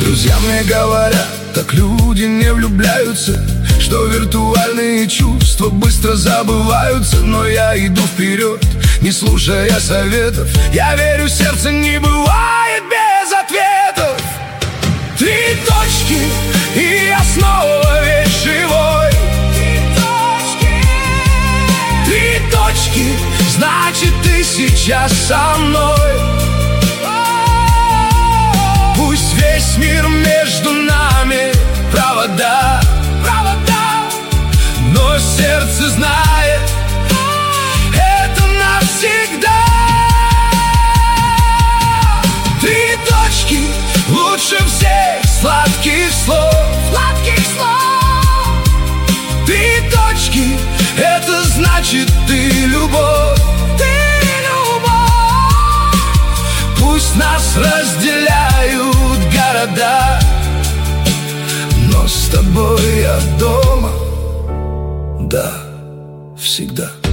Друзья мне говорят, так люди не влюбляются, что виртуальные чувства быстро забываются. Но я иду вперед, не слушая советов. Я верю, сердце не бывает без ответов. 3 точки, и я снова весь живой. 3 точки, значит, ты сейчас со мной. Пусть весь мир между нами провода, но сердце знает, это навсегда. 3 точки, лучше всех сладких слов. 3 точки, это значит, ты любовь. Пусть нас разделяют города, но с тобой я дома, да, всегда.